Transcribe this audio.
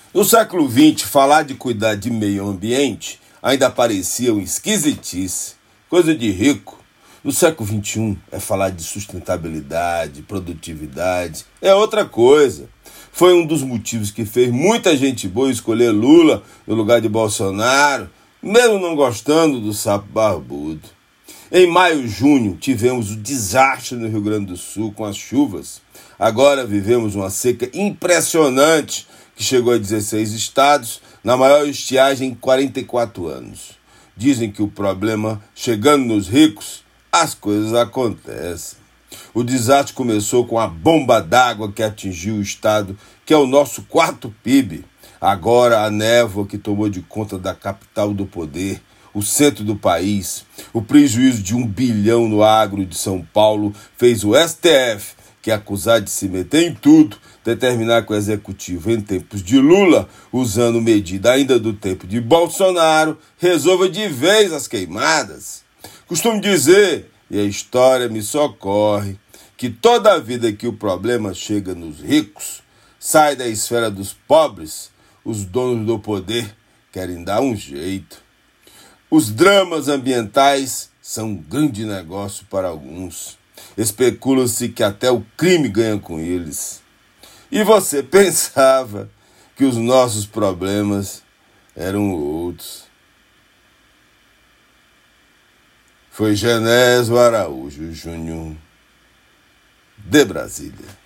No século XX, falar de cuidar de meio ambiente ainda parecia uma esquisitice, coisa de rico. No século XXI, é falar de sustentabilidade, produtividade, é outra coisa. Foi um dos motivos que fez muita gente boa escolher Lula no lugar de Bolsonaro, mesmo não gostando do sapo barbudo. Em maio e junho, tivemos o desastre no Rio Grande do Sul com as chuvas. Agora vivemos uma seca impressionante que chegou a 16 estados, na maior estiagem em 44 anos. Dizem que o problema, chegando nos ricos, as coisas acontecem. O desastre começou com a bomba d'água que atingiu o estado, que é o nosso quarto PIB. Agora a névoa que tomou de conta da capital do poder, o centro do país. O prejuízo de 1 bilhão no agro de São Paulo fez o STF, que é acusado de se meter em tudo, determinar que o executivo, em tempos de Lula, usando medida ainda do tempo de Bolsonaro, resolva de vez as queimadas. Costumo dizer, e a história me socorre, que toda vida que o problema chega nos ricos, sai da esfera dos pobres, os donos do poder querem dar um jeito. Os dramas ambientais são um grande negócio para alguns. Especula-se que até o crime ganha com eles. E você pensava que os nossos problemas eram outros. Foi Genésio Araújo Júnior, de Brasília.